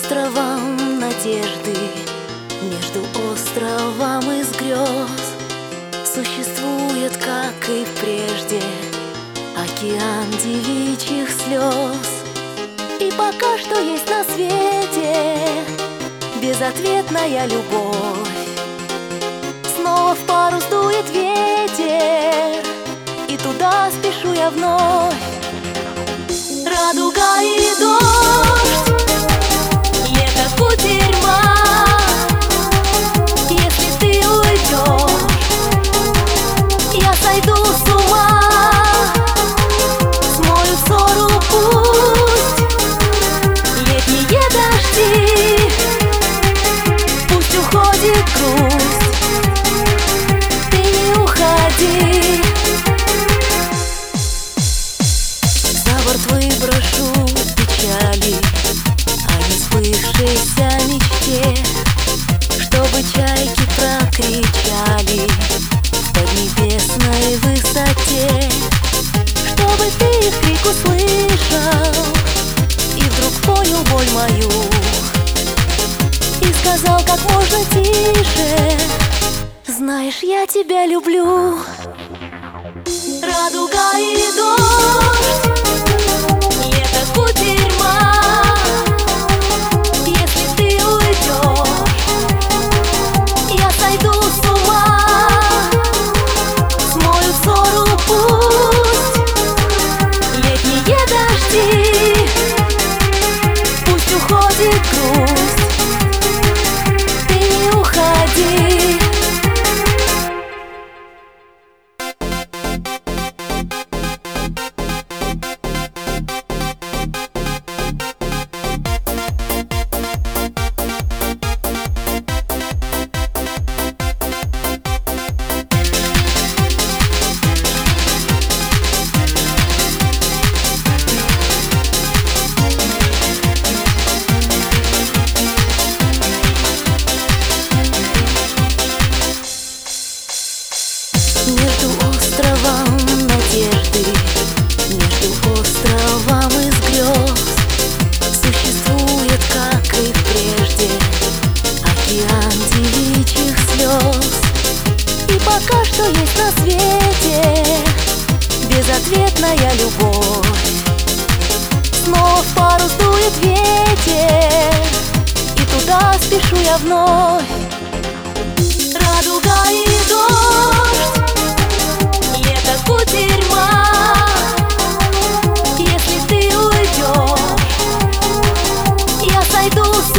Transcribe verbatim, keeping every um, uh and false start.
островом надежды, между островом из грез существует, как и прежде, океан девичьих слез. И пока что есть на свете безответная любовь. Снова в парус дует ветер, и туда спешу я вновь. Радуга и дождь, лето кутерьма. Если ты уйдешь, я сойду с ума. Смою ссору пусть летние дожди, пусть уходит грусть, ты не уходи. За борт выброшу печали о несбывшейся мечте, чтобы чайки прокричали в поднебесной высоте, чтобы ты их крик услышал и вдруг понял боль мою и сказал как можно тише: знаешь, я тебя люблю. Радуга и дождь, лето кутерьма. Если ты уйдешь, я сойду с ума. Смою ссору пусть летние дожди, пусть уходит грусть, ты не уходи. Между островом надежды, между островом из грез существует, как и прежде, океан девичьих слез. И пока что есть на свете безответная любовь. Снова в парус дует ветер, и туда спешу я вновь. Радуга и дождь, лето кутерьма. Если ты уйдешь, я сойду с